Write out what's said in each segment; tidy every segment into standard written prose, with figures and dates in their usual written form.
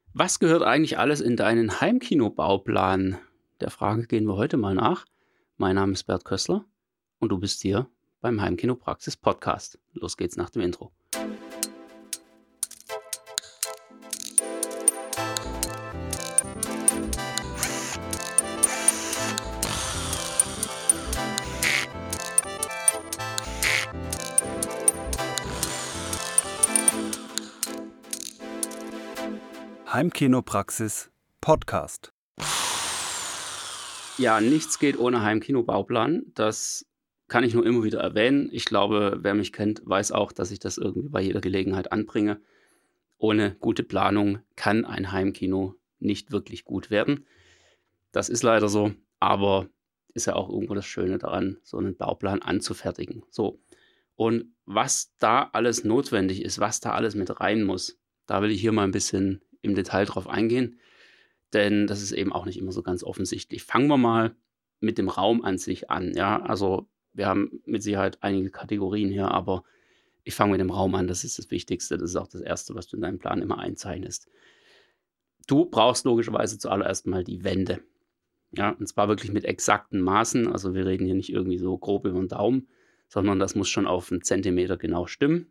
Was gehört eigentlich alles in deinen Heimkinobauplan? Der Frage gehen wir heute mal nach. Mein Name ist Bert Kössler und du bist hier beim Heimkinopraxis Podcast. Los geht's nach dem Intro. Heimkinopraxis Podcast. Ja, nichts geht ohne Heimkinobauplan. Das kann ich nur immer wieder erwähnen. Ich glaube, wer mich kennt, weiß auch, dass ich das irgendwie bei jeder Gelegenheit anbringe. Ohne gute Planung kann ein Heimkino nicht wirklich gut werden. Das ist leider so, aber ist ja auch irgendwo das Schöne daran, so einen Bauplan anzufertigen. So, und was da alles notwendig ist, was da alles mit rein muss, da will ich hier mal ein bisschen im Detail drauf eingehen, denn das ist eben auch nicht immer so ganz offensichtlich. Fangen wir mal mit dem Raum an sich an, ja? Also, wir haben mit Sicherheit einige Kategorien hier, aber ich fange mit dem Raum an. Das ist das Wichtigste. Das ist auch das Erste, was du in deinen Plan immer einzeichnest. Du brauchst logischerweise zuallererst mal die Wände, ja? Und zwar wirklich mit exakten Maßen. Also, wir reden hier nicht irgendwie so grob über den Daumen, sondern das muss schon auf 'n Zentimeter genau stimmen.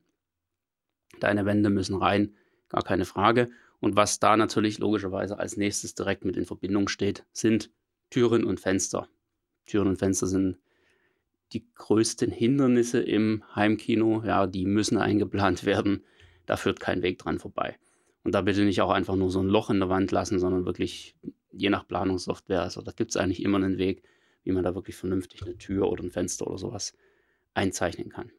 Deine Wände müssen rein, gar keine Frage. Und was da natürlich logischerweise als Nächstes direkt mit in Verbindung steht, sind Türen und Fenster. Türen und Fenster sind die größten Hindernisse im Heimkino. Ja, die müssen eingeplant werden. Da führt kein Weg dran vorbei. Und da bitte nicht auch einfach nur so ein Loch in der Wand lassen, sondern wirklich je nach Planungssoftware, also da gibt es eigentlich immer einen Weg, wie man da wirklich vernünftig eine Tür oder ein Fenster oder sowas einzeichnen kann.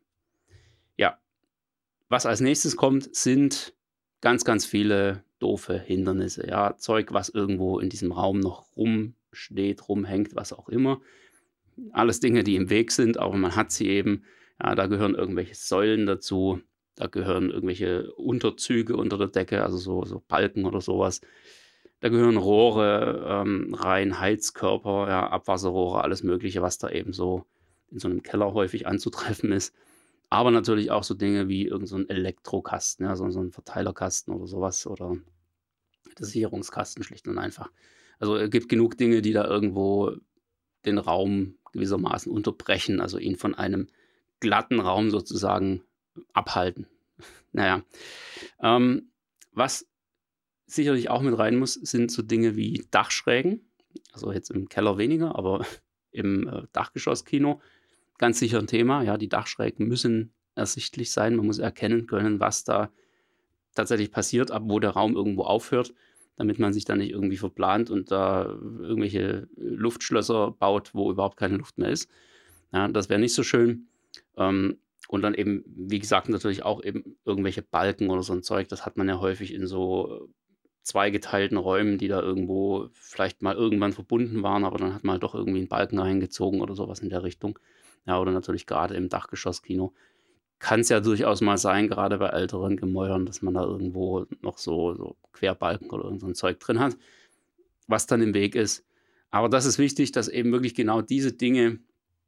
Ja, was als Nächstes kommt, sind ganz, ganz viele doofe Hindernisse, ja, Zeug, was irgendwo in diesem Raum noch rumsteht, rumhängt, was auch immer. Alles Dinge, die im Weg sind, aber man hat sie eben. Ja, da gehören irgendwelche Säulen dazu, da gehören irgendwelche Unterzüge unter der Decke, also so Balken oder sowas. Da gehören Rohre, rein, Heizkörper, ja, Abwasserrohre, alles Mögliche, was da eben so in so einem Keller häufig anzutreffen ist. Aber natürlich auch so Dinge wie irgend so 'n Elektrokasten, ja, so 'n Verteilerkasten oder sowas oder der Sicherungskasten schlicht und einfach. Also, gibt genug Dinge, die da irgendwo den Raum gewissermaßen unterbrechen, also ihn von einem glatten Raum sozusagen abhalten. Na ja, was sicherlich auch mit rein muss, sind so Dinge wie Dachschrägen. Also, jetzt im Keller weniger, aber im, Dachgeschosskino ganz sicher 'n Thema. Ja, die Dachschrägen müssen ersichtlich sein. Man muss erkennen können, was da tatsächlich passiert, ab wo der Raum irgendwo aufhört, damit man sich da nicht irgendwie verplant und da irgendwelche Luftschlösser baut, wo überhaupt keine Luft mehr ist. Ja, das wäre nicht so schön. Und dann eben, wie gesagt, natürlich auch eben irgendwelche Balken oder so 'n Zeug. Das hat man ja häufig in so zweigeteilten Räumen, die da irgendwo vielleicht mal irgendwann verbunden waren, aber dann hat man halt doch irgendwie 'n Balken reingezogen oder so was in der Richtung. Ja, oder natürlich grade im Dachgeschosskino kann's ja durchaus mal sein, grade bei älteren Gemäuern, dass man da irgendwo noch so Querbalken oder irgend so 'n Zeug drin hat, was dann im Weg ist. Aber das ist wichtig, dass eben wirklich genau diese Dinge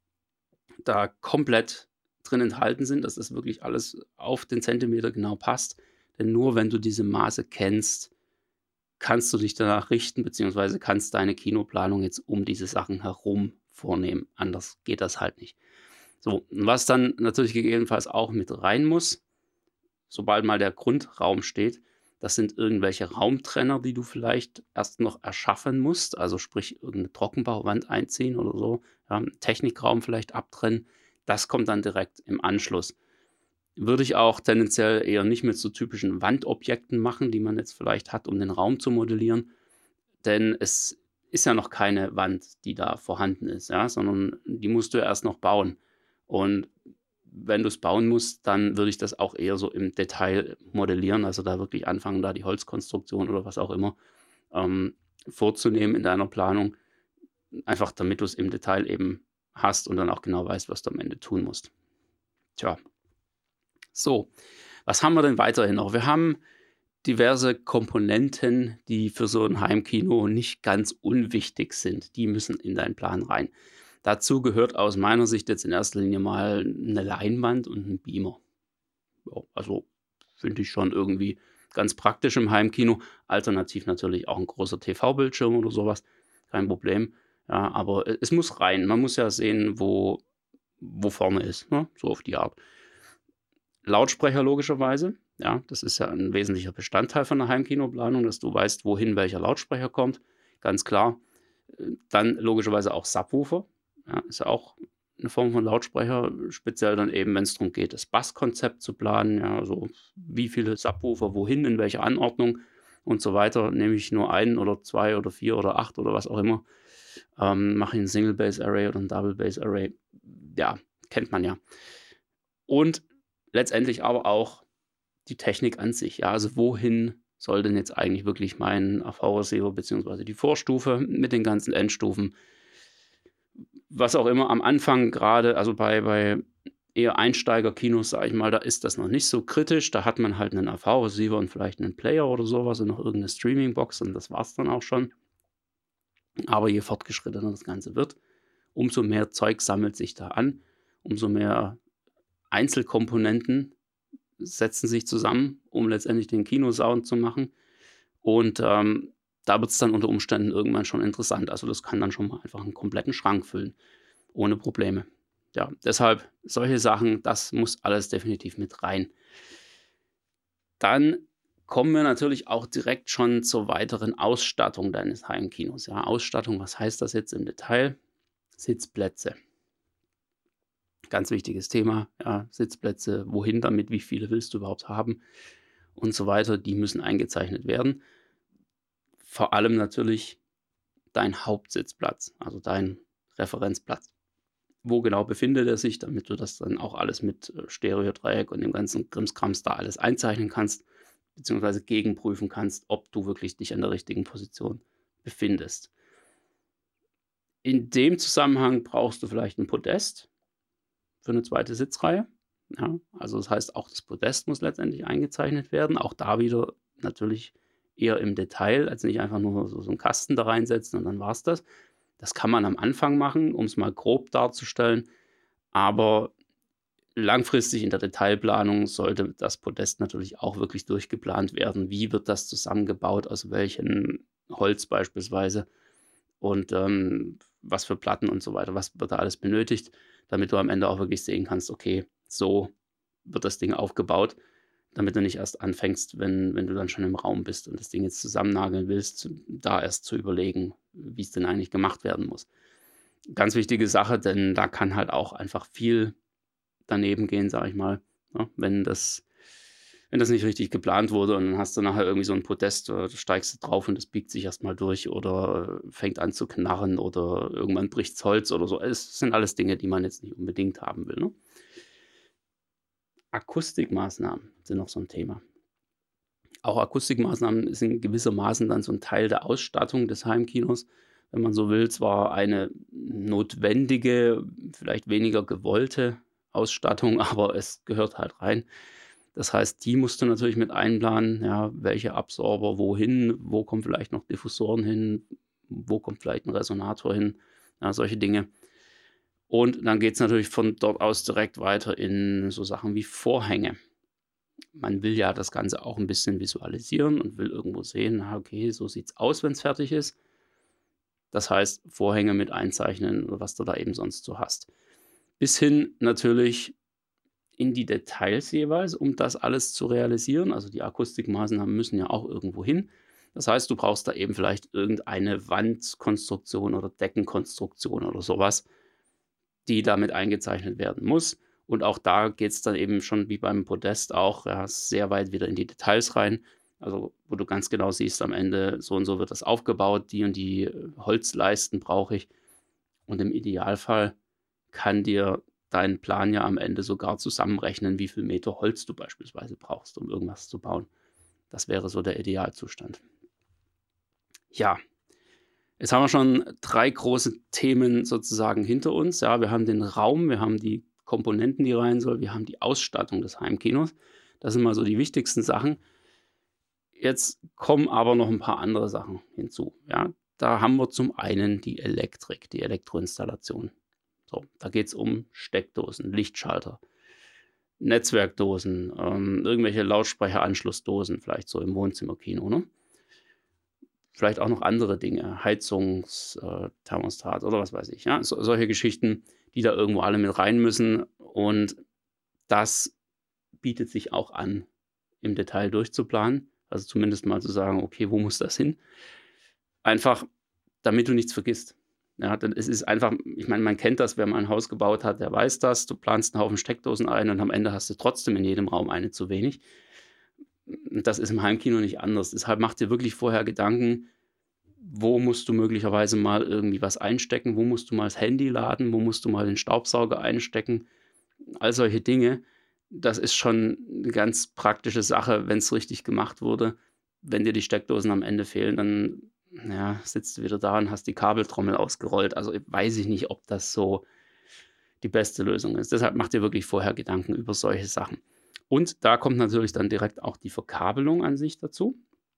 da komplett drin enthalten sind, dass das wirklich alles auf den Zentimeter genau passt. Denn nur wenn du diese Maße kennst, kannst du dich danach richten, beziehungsweise kannst deine Kinoplanung jetzt um diese Sachen herum vornehmen. Anders geht das halt nicht. So, und was dann natürlich gegebenenfalls auch mit rein muss, sobald mal der Grundraum steht, das sind irgendwelche Raumtrenner, die du vielleicht erst noch erschaffen musst, also sprich irgendeine Trockenbauwand einziehen oder so, ja, 'n Technikraum vielleicht abtrennen. Das kommt dann direkt im Anschluss. Würde ich auch tendenziell eher nicht mit so typischen Wandobjekten machen, die man jetzt vielleicht hat, um den Raum zu modellieren, denn es ist ja noch keine Wand, die da vorhanden ist, ja, sondern die musst du ja erst noch bauen. Und wenn du es bauen musst, dann würde ich das auch eher so im Detail modellieren, also da wirklich anfangen, da die Holzkonstruktion oder was auch immer, ähm, vorzunehmen in deiner Planung, einfach damit du es im Detail eben hast und dann auch genau weißt, was du am Ende tun musst. Tja, so, was haben wir denn weiterhin noch? Wir haben diverse Komponenten, die für so ein Heimkino nicht ganz unwichtig sind. Die müssen in deinen Plan rein. Dazu gehört aus meiner Sicht jetzt in erster Linie mal eine Leinwand und ein Beamer. Ja, also, finde ich schon irgendwie Ganz praktisch im Heimkino. Alternativ natürlich auch ein großer TV-Bildschirm oder sowas, kein Problem. Ja, aber es muss rein. Man muss ja sehen, wo vorne ist, ne, so auf die Art. Lautsprecher logischerweise, ja, das ist ja ein wesentlicher Bestandteil von der Heimkinoplanung, dass du weißt, wohin welcher Lautsprecher kommt, ganz klar. Dann logischerweise auch Subwoofer, ja, ist ja auch eine Form von Lautsprecher, speziell dann eben, wenn es darum geht, das Basskonzept zu planen, ja, also wie viele Subwoofer wohin, in welcher Anordnung und so weiter. Nehme ich nur einen oder 2 oder 4 oder 8 oder was auch immer, mache ich 'n Single Bass Array oder ein Double Bass Array. Ja, kennt man ja. Und letztendlich aber auch die Technik an sich, ja. Also, wohin soll denn jetzt eigentlich wirklich mein AV-Receiver beziehungsweise die Vorstufe mit den ganzen Endstufen, was auch immer am Anfang gerade, also bei eher Einsteigerkinos, sage ich mal, da ist das noch nicht so kritisch. Da hat man halt 'nen AV-Receiver und vielleicht 'nen Player oder so was und noch irgend 'ne Streamingbox und das war's dann auch schon. Aber je fortgeschrittener das Ganze wird, umso mehr Zeug sammelt sich da an, umso mehr Einzelkomponenten setzen sich zusammen, um letztendlich den Kinosound zu machen. Und, da wird's dann unter Umständen irgendwann schon interessant. Also, das kann dann schon mal einfach einen kompletten Schrank füllen, ohne Probleme. Ja, deshalb solche Sachen, das muss alles definitiv mit rein. Dann kommen wir natürlich auch direkt schon zur weiteren Ausstattung deines Heimkinos. Ja, Ausstattung, was heißt das jetzt im Detail? Sitzplätze. Ganz wichtiges Thema, ja, Sitzplätze, wohin damit, wie viele willst du überhaupt haben und so weiter, die müssen eingezeichnet werden. Vor allem natürlich dein Hauptsitzplatz, also dein Referenzplatz. Wo genau befindet er sich, damit du das dann auch alles mit, Stereodreieck und dem ganzen Krimskrams da alles einzeichnen kannst, beziehungsweise gegenprüfen kannst, ob du wirklich dich an der richtigen Position befindest. In dem Zusammenhang brauchst du vielleicht ein Podest für eine zweite Sitzreihe. Ja, also das heißt, auch das Podest muss letztendlich eingezeichnet werden. Auch da wieder natürlich eher im Detail, als nicht einfach nur so 'n Kasten da reinsetzen und dann war's das. Das kann man am Anfang machen, um es mal grob darzustellen, aber langfristig in der Detailplanung sollte das Podest natürlich auch wirklich durchgeplant werden. Wie wird das zusammengebaut, aus welchem Holz beispielsweise und, was für Platten und so weiter. Was wird da alles benötigt, damit du am Ende auch wirklich sehen kannst: „Okay, so wird das Ding aufgebaut“, damit du nicht erst anfängst, wenn du dann schon im Raum bist und das Ding jetzt zusammennageln willst, da erst zu überlegen, wie es denn eigentlich gemacht werden muss. Ganz wichtige Sache, denn da kann halt auch einfach viel daneben gehen, sage ich mal, ne? Wenn das nicht richtig geplant wurde und dann hast du nachher irgendwie so 'n Podest, da steigst du drauf und das biegt sich erst mal durch oder fängt an zu knarren oder irgendwann bricht's Holz oder so. Es sind alles Dinge, die man jetzt nicht unbedingt haben will, ne? Akustikmaßnahmen sind noch so 'n Thema. Auch Akustikmaßnahmen sind gewissermaßen dann so 'n Teil der Ausstattung des Heimkinos, wenn man so will. Zwar eine notwendige, vielleicht weniger gewollte Ausstattung, aber es gehört halt rein. Das heißt, die musst du natürlich mit einplanen, ja, welche Absorber wohin, wo kommen vielleicht noch Diffusoren hin, wo kommt vielleicht 'n Resonator hin, ja, solche Dinge. Und dann geht's natürlich von dort aus direkt weiter in so Sachen wie Vorhänge. Man will ja das Ganze auch 'n bisschen visualisieren und will irgendwo sehen: „Ah, okay, so sieht's aus, wenn's fertig ist.“ Das heißt, Vorhänge mit einzeichnen oder was du da eben sonst so hast. Bis hin natürlich in die Details jeweils, um das alles zu realisieren. Also, die Akustikmaßnahmen müssen ja auch irgendwo hin. Das heißt, du brauchst da eben vielleicht irgendeine Wandkonstruktion oder Deckenkonstruktion oder so was, die damit eingezeichnet werden muss. Und auch da geht's dann eben schon wie beim Podest auch, ja, sehr weit wieder in die Details rein. Also, wo du ganz genau siehst am Ende, so und so wird das aufgebaut, die und die, Holzleisten brauche ich. Und im Idealfall kann dir dein Plan ja am Ende sogar zusammenrechnen, wie viel Meter Holz du beispielsweise brauchst, um irgendwas zu bauen. Das wäre so der Idealzustand. Ja, jetzt haben wir schon 3 große Themen sozusagen hinter uns. Ja, wir haben den Raum, wir haben die Komponenten, die rein soll, wir haben die Ausstattung des Heimkinos. Das sind mal so die wichtigsten Sachen. Jetzt kommen aber noch ein paar andere Sachen hinzu, ja? Da haben wir zum einen die Elektrik, die Elektroinstallation. So, da geht's um Steckdosen, Lichtschalter, Netzwerkdosen, irgendwelche Lautsprecheranschlussdosen, vielleicht so im Wohnzimmerkino, ne? Vielleicht auch noch andere Dinge, Thermostat oder was weiß ich, ja? Solche Geschichten, die da irgendwo alle mit rein müssen, und das bietet sich auch an, im Detail durchzuplanen. Also, zumindest mal zu sagen: „Okay, wo muss das hin?“ Einfach, damit du nichts vergisst. Ja, denn es ist einfach, ich meine, man kennt das, wer mal ein Haus gebaut hat, der weiß das. Du planst 'n Haufen Steckdosen ein und am Ende hast du trotzdem in jedem Raum eine zu wenig. Das ist im Heimkino nicht anders. Deshalb mach dir wirklich vorher Gedanken, wo musst du möglicherweise mal irgendwie was einstecken? Wo musst du mal das Handy laden? Wo musst du mal den Staubsauger einstecken? All solche Dinge. Das ist schon 'ne ganz praktische Sache, wenn's richtig gemacht wurde. Wenn dir die Steckdosen am Ende fehlen, dann, ja, sitzt du wieder da und hast die Kabeltrommel ausgerollt. Also, weiß ich nicht, ob das so die beste Lösung ist. Deshalb mach dir wirklich vorher Gedanken über solche Sachen. Und da kommt natürlich dann direkt auch die Verkabelung an sich dazu.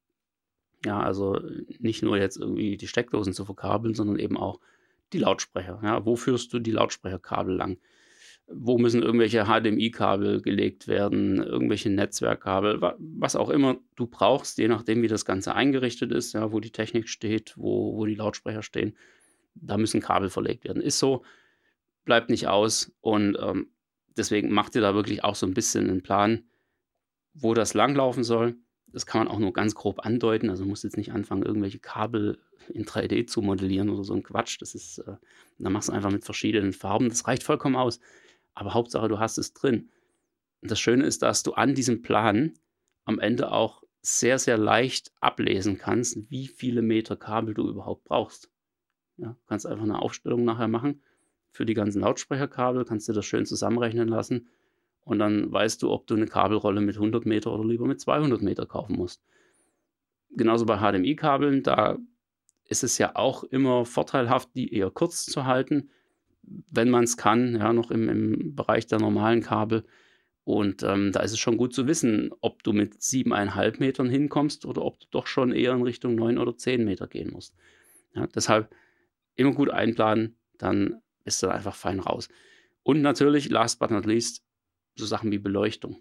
Ja, also, nicht nur jetzt irgendwie die Steckdosen zu verkabeln, sondern eben auch die Lautsprecher, ja? Wo führst du die Lautsprecherkabel lang? Wo müssen irgendwelche HDMI-Kabel gelegt werden, irgendwelche Netzwerkkabel, wa was auch immer du brauchst, je nachdem, wie das Ganze eingerichtet ist, ja, wo die Technik steht, wo die Lautsprecher stehen. Da müssen Kabel verlegt werden. Ist so, bleibt nicht aus, und, deswegen mach dir da wirklich auch so ein bisschen 'n Plan, wo das langlaufen soll. Das kann man auch nur ganz grob andeuten. Also, du musst jetzt nicht anfangen, irgendwelche Kabel in 3D zu modellieren oder so 'n Quatsch. Das ist, dann machst du einfach mit verschiedenen Farben. Das reicht vollkommen aus. Aber Hauptsache, du hast es drin. Und das Schöne ist, dass du an diesem Plan am Ende auch sehr, sehr leicht ablesen kannst, wie viele Meter Kabel du überhaupt brauchst. Ja, kannst einfach 'ne Aufstellung nachher machen für die ganzen Lautsprecherkabel, kannst dir das schön zusammenrechnen lassen, und dann weißt du, ob du 'ne Kabelrolle mit 100 Meter oder lieber mit 200 Meter kaufen musst. Genauso bei HDMI-Kabeln, da ist es ja auch immer vorteilhaft, die eher kurz zu halten, wenn man's kann, ja, noch im Bereich der normalen Kabel. Und, da ist es schon gut zu wissen, ob du mit 7,5 Metern hinkommst oder ob du doch schon eher in Richtung 9 oder 10 Meter gehen musst. Ja, deshalb immer gut einplanen, dann bist du da einfach fein raus. Und natürlich, last but not least, so Sachen wie Beleuchtung.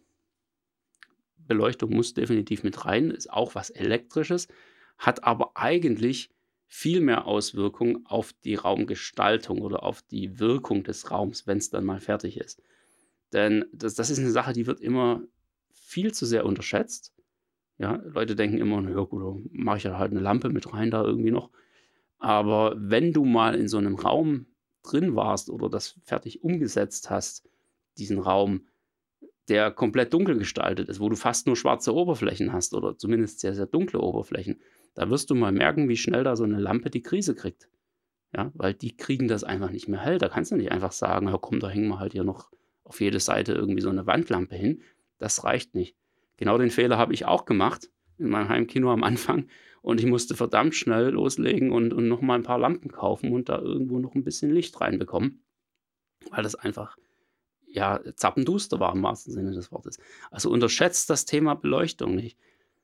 Beleuchtung muss definitiv mit rein, ist auch was Elektrisches, hat aber eigentlich viel mehr Auswirkung auf die Raumgestaltung oder auf die Wirkung des Raums, wenn es dann mal fertig ist. Denn das ist eine Sache, die wird immer viel zu sehr unterschätzt. Ja, Leute denken immer: „Na ja gut, dann mache ich ja halt eine Lampe mit rein da irgendwie noch.“ Aber wenn du mal in so einem Raum drin warst oder das fertig umgesetzt hast, diesen Raum, der komplett dunkel gestaltet ist, wo du fast nur schwarze Oberflächen hast oder zumindest sehr, sehr dunkle Oberflächen, da wirst du mal merken, wie schnell da so 'ne Lampe die Krise kriegt. Ja, weil die kriegen das einfach nicht mehr hell. Da kannst du nicht einfach sagen: „Ja komm, da hängen wir halt hier noch auf jede Seite irgendwie so 'ne Wandlampe hin.“ Das reicht nicht. Genau den Fehler habe ich auch gemacht in meinem Heimkino am Anfang, und ich musste verdammt schnell loslegen und noch mal 'n paar Lampen kaufen und da irgendwo noch 'n bisschen Licht reinbekommen, weil das einfach, ja, zappenduster war im wahrsten Sinne des Wortes. Also, unterschätzt das Thema Beleuchtung nicht.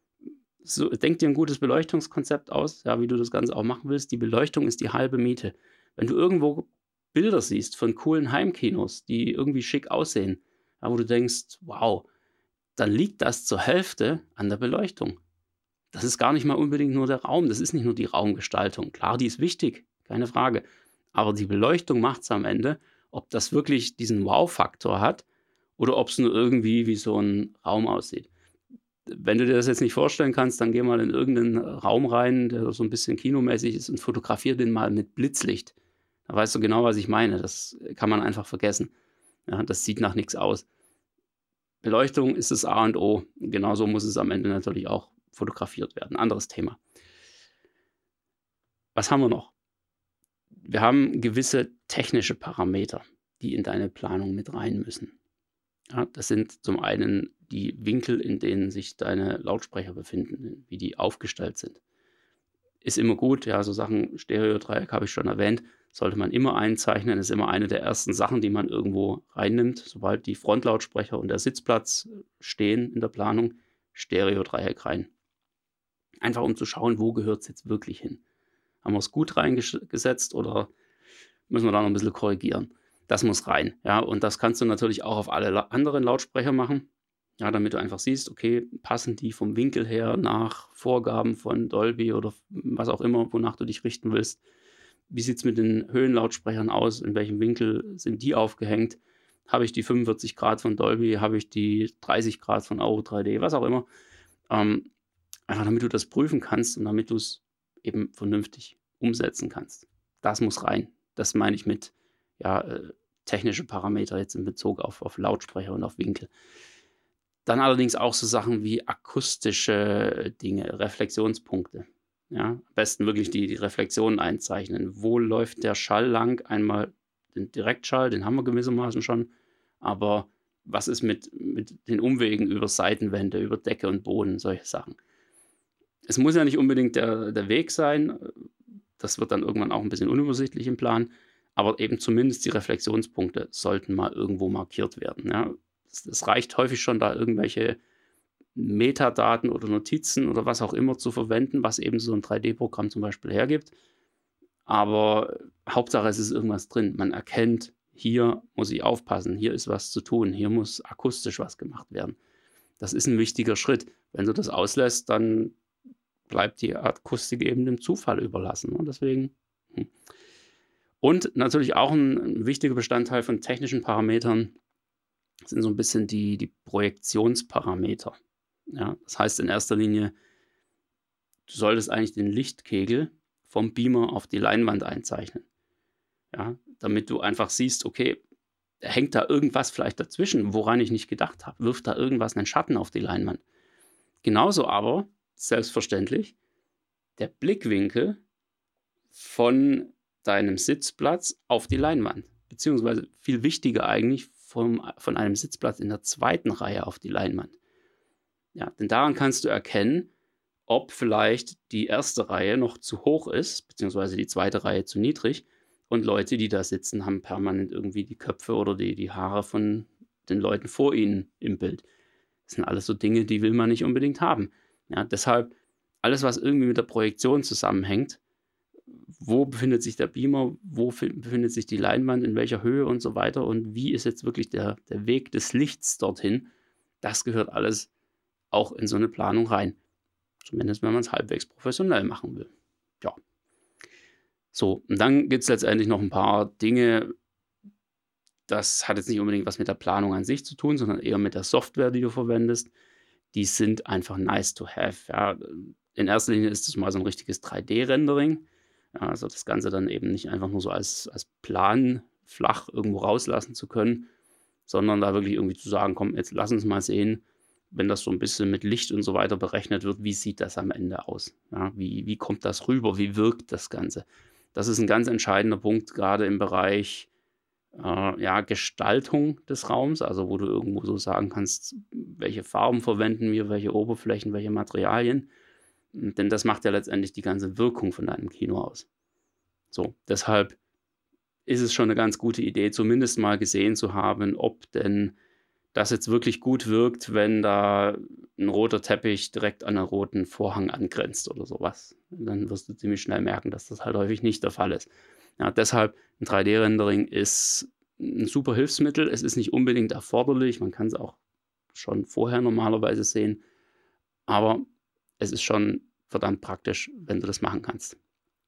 So, denk dir 'n gutes Beleuchtungskonzept aus, ja, wie du das Ganze auch machen willst. Die Beleuchtung ist die halbe Miete. Wenn du irgendwo Bilder siehst von coolen Heimkinos, die irgendwie schick aussehen, ja, wo du denkst: „Wow“, dann liegt das zur Hälfte an der Beleuchtung. Das ist gar nicht mal unbedingt nur der Raum, das ist nicht nur die Raumgestaltung. Klar, die ist wichtig, keine Frage. Aber die Beleuchtung macht's am Ende, ob das wirklich diesen Wow-Faktor hat oder ob's nur irgendwie wie so 'n Raum aussieht. Wenn du dir das jetzt nicht vorstellen kannst, dann geh mal in irgendeinen Raum rein, der so 'n bisschen kinomäßig ist, und fotografiere den mal mit Blitzlicht. Da weißt du genau, was ich meine. Das kann man einfach vergessen. Ja, das sieht nach nix aus. Beleuchtung ist das A und O. Genauso muss es am Ende natürlich auch fotografiert werden. Anderes Thema. Was haben wir noch? Wir haben gewisse technische Parameter, die in deine Planung mit rein müssen. Ja, das sind zum einen die Winkel, in denen sich deine Lautsprecher befinden, wie die aufgestellt sind. Ist immer gut, ja, so Sachen, Stereodreieck habe ich schon erwähnt, sollte man immer einzeichnen, ist immer eine der ersten Sachen, die man irgendwo reinnimmt, sobald die Frontlautsprecher und der Sitzplatz stehen in der Planung, Stereodreieck rein. Einfach um zu schauen, wo gehört es jetzt wirklich hin? Haben wir es gut reingesetzt oder müssen wir da noch ein bisschen korrigieren? Das muss rein, ja, und das kannst du natürlich auch auf alle anderen Lautsprecher machen, ja, damit du einfach siehst, okay, passen die vom Winkel her nach Vorgaben von Dolby oder was auch immer, wonach du dich richten willst. Wie sieht's mit den Höhenlautsprechern aus? In welchem Winkel sind die aufgehängt? Habe ich die 45 Grad von Dolby? Habe ich die 30 Grad von Audio 3D? Was auch immer. Ähm, Einfach damit du das prüfen kannst und damit du es eben vernünftig umsetzen kannst. Das muss rein. Das meine ich mit, ja, technische Parameter jetzt in Bezug auf Lautsprecher und auf Winkel. Dann allerdings auch so Sachen wie akustische Dinge, Reflexionspunkte. Ja, am besten wirklich die Reflexionen einzeichnen. Wo läuft der Schall lang? Einmal den Direktschall, den haben wir gewissermaßen schon, aber was ist mit den Umwegen über Seitenwände, über Decke und Boden, solche Sachen. Es muss ja nicht unbedingt der Weg sein, das wird dann irgendwann auch ein bisschen unübersichtlich im Plan, aber eben zumindest die Reflexionspunkte sollten mal irgendwo markiert werden, ja. Es reicht häufig schon, da irgendwelche Metadaten oder Notizen oder was auch immer zu verwenden, was eben so 'n 3D-Programm zum Beispiel hergibt. Aber Hauptsache, es ist irgendwas drin. Man erkennt: „Hier muss ich aufpassen, hier ist was zu tun, hier muss akustisch was gemacht werden.“ Das ist 'n wichtiger Schritt. Wenn du das auslässt, dann bleibt die Akustik eben dem Zufall überlassen, und deswegen und natürlich auch 'n wichtiger Bestandteil von technischen Parametern sind so 'n bisschen die Projektionsparameter. Ja, das heißt in erster Linie, du solltest eigentlich den Lichtkegel vom Beamer auf die Leinwand einzeichnen, ja, damit du einfach siehst, okay, hängt da irgendwas vielleicht dazwischen, woran ich nicht gedacht habe? Wirft da irgendwas 'nen Schatten auf die Leinwand? Genauso aber, selbstverständlich, der Blickwinkel von deinem Sitzplatz auf die Leinwand, beziehungsweise viel wichtiger eigentlich von einem Sitzplatz in der zweiten Reihe auf die Leinwand. Ja, denn daran kannst du erkennen, ob vielleicht die erste Reihe noch zu hoch ist, beziehungsweise die zweite Reihe zu niedrig, und Leute, die da sitzen, haben permanent irgendwie die Köpfe oder die Haare von den Leuten vor ihnen im Bild. Das sind alles so Dinge, die will man nicht unbedingt haben. Ja, deshalb alles, was irgendwie mit der Projektion zusammenhängt, wo befindet sich der Beamer, wo befindet sich die Leinwand, in welcher Höhe und so weiter und wie ist jetzt wirklich der Weg des Lichts dorthin, das gehört alles auch in so eine Planung rein. Zumindest wenn man es halbwegs professionell machen will. Ja. So, und dann gibt es letztendlich noch ein paar Dinge, das hat jetzt nicht unbedingt was mit der Planung an sich zu tun, sondern eher mit der Software, die du verwendest. Die sind einfach nice to have, ja. In erster Linie ist das mal so ein richtiges 3D-Rendering. Ja, also das Ganze dann eben nicht einfach nur so als Plan flach irgendwo rauslassen zu können, sondern da wirklich irgendwie zu sagen: „Komm, jetzt lass uns mal sehen, wenn das so ein bisschen mit Licht und so weiter berechnet wird, wie sieht das am Ende aus? Ja, wie kommt das rüber? Wie wirkt das Ganze?“ Das ist ein ganz entscheidender Punkt, gerade im Bereich, ja, Gestaltung des Raums, also, wo du irgendwo so sagen kannst: „Welche Farben verwenden wir, welche Oberflächen, welche Materialien?“ Denn das macht ja letztendlich die ganze Wirkung von deinem Kino aus. So, deshalb ist es schon eine ganz gute Idee, zumindest mal gesehen zu haben, ob denn das jetzt wirklich gut wirkt, wenn da ein roter Teppich direkt an 'nen roten Vorhang angrenzt oder sowas. Dann wirst du ziemlich schnell merken, dass das halt häufig nicht der Fall ist. Ja, deshalb 'n 3D-Rendering ist ein super Hilfsmittel. Es ist nicht unbedingt erforderlich. Man kann es auch schon vorher normalerweise sehen, aber es ist schon verdammt praktisch, wenn du das machen kannst.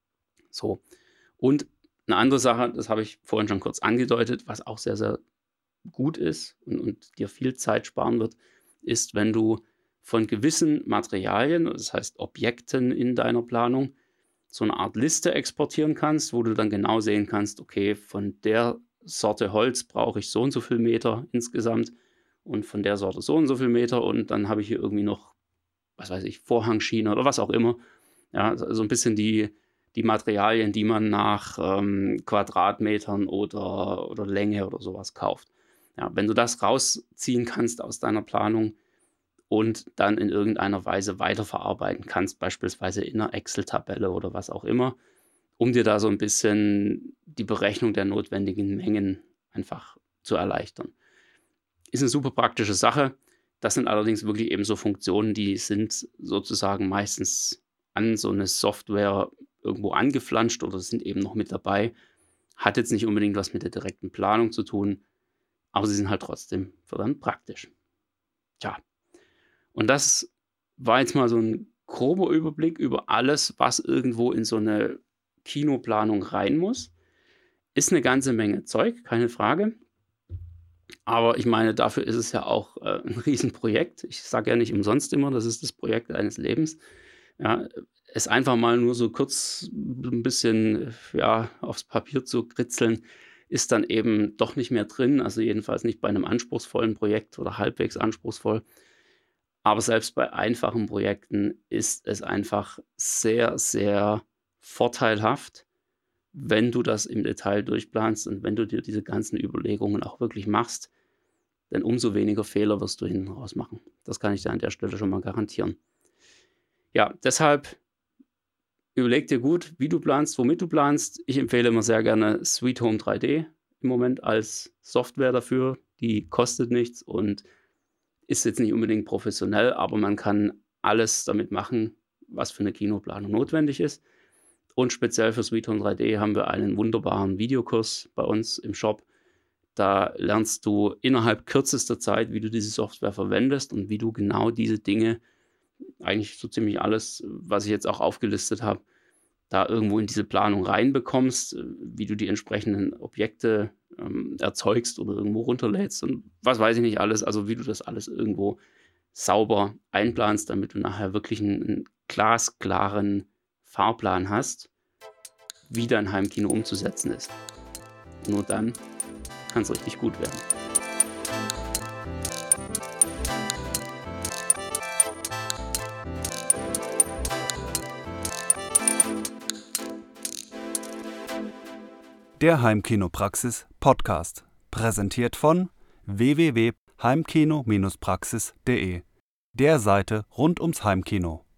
So, und eine andere Sache, das habe ich vorhin schon kurz angedeutet, was auch sehr, sehr gut ist und dir viel Zeit sparen wird, ist, wenn du von gewissen Materialien, das heißt Objekten in deiner Planung, so eine Art Liste exportieren kannst, wo du dann genau sehen kannst: „Okay, von der Sorte Holz brauche ich so und so viel Meter insgesamt und von der Sorte so und so viel Meter und dann habe ich hier irgendwie noch, was weiß ich, Vorhangschiene“ oder was auch immer. Ja, so 'n bisschen die Materialien, die man nach, Quadratmetern oder Länge oder sowas kauft. Ja, wenn du das rausziehen kannst aus deiner Planung und dann in irgendeiner Weise weiterverarbeiten kannst, beispielsweise in 'ner Excel-Tabelle oder was auch immer, um dir da so 'n bisschen die Berechnung der notwendigen Mengen einfach zu erleichtern. Ist 'ne super praktische Sache. Das sind allerdings wirklich eben so Funktionen, die sind sozusagen meistens an so 'ne Software irgendwo angeflanscht oder sind eben noch mit dabei, Hat jetzt nicht unbedingt was mit der direkten Planung zu tun, aber sie sind halt trotzdem verdammt praktisch. Tja, und das war jetzt mal so ein grober Überblick über alles, was irgendwo in so eine Kinoplanung rein muss. Ist eine ganze Menge Zeug, keine Frage. Aber ich meine, dafür ist es ja auch, 'n Riesenprojekt. Ich sage ja nicht umsonst immer, das ist das Projekt eines Lebens. Ja, es einfach mal nur so kurz ein bisschen, ja, aufs Papier zu kritzeln, ist dann eben doch nicht mehr drin, also jedenfalls nicht bei einem anspruchsvollen Projekt oder halbwegs anspruchsvoll. Aber selbst bei einfachen Projekten ist es einfach sehr, sehr vorteilhaft, wenn du das im Detail durchplanst und wenn du dir diese ganzen Überlegungen auch wirklich machst, denn umso weniger Fehler wirst du hinten raus machen. Das kann ich dir an der Stelle schon mal garantieren. Ja, deshalb überleg dir gut, wie du planst, womit du planst. Ich empfehle immer sehr gerne Sweet Home 3D im Moment als Software dafür. Die kostet nichts und ist jetzt nicht unbedingt professionell, aber man kann alles damit machen, was für eine Kinoplanung notwendig ist. Und speziell für Sweet Home 3D haben wir einen wunderbaren Videokurs bei uns im Shop. Da lernst du innerhalb kürzester Zeit, wie du diese Software verwendest und wie du genau diese Dinge, eigentlich so ziemlich alles, was ich jetzt auch aufgelistet habe, da irgendwo in diese Planung reinbekommst, wie du die entsprechenden Objekte, erzeugst oder irgendwo runterlädst und was weiß ich nicht alles. Also, wie du das alles irgendwo sauber einplanst, damit du nachher wirklich einen 'n glasklaren Fahrplan hast, wie dein Heimkino umzusetzen ist. Nur dann kann es richtig gut werden. Der Heimkinopraxis Podcast, präsentiert von www.heimkino-praxis.de, der Seite rund ums Heimkino.